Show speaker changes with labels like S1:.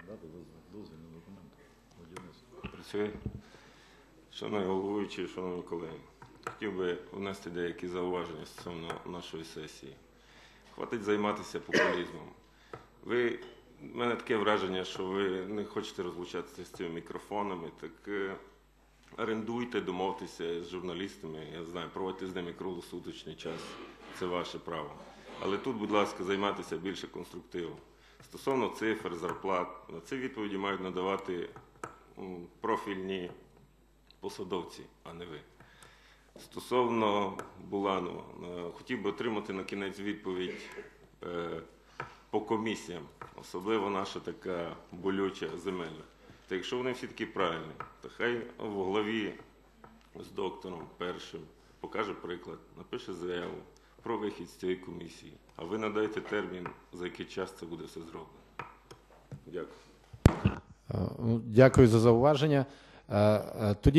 S1: надати дозвільні документи.
S2: Працює. Шановний головуючий, шановні колеги, хотів би внести деякі зауваження стосовно нашої сесії. Хватить займатися популізмом. У мене таке враження, що ви не хочете розлучатися з цими мікрофонами, так орендуйте, домовтеся з журналістами, я знаю, проводьте з ними круглосуточний час, це ваше право. Але тут, будь ласка, займайтеся більше конструктивом. Стосовно цифр, зарплат, на ці відповіді мають надавати профільні посадовці, а не ви. Стосовно Буланова, хотів би отримати на кінець відповідь по комісіям, особливо наша така болюча земельна. Та якщо вони всі такі правильні, то хай в главі з доктором першим покаже приклад, напише заяву про вихід з цієї комісії, а ви надайте термін, за який час це буде все зроблено. Дякую.
S3: Дякую за зауваження. Тоді